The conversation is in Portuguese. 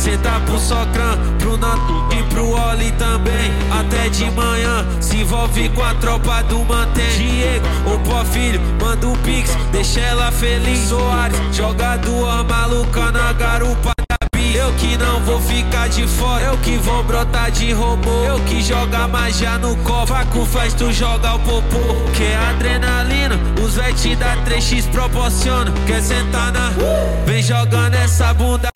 Senta pro Socrã, pro Nato e pro Oli também. Até de manhã, se envolve com a tropa do Mantém. Diego, o pó filho, manda um pix, deixa ela feliz. Soares, jogador maluca na garupa. Eu que não vou ficar de fora, eu que vou brotar de robô. Eu que joga magia no copo, com flash tu joga o popô. Quer adrenalina, os vet da 3x proporciona. Quer sentar na... Vem jogando essa bunda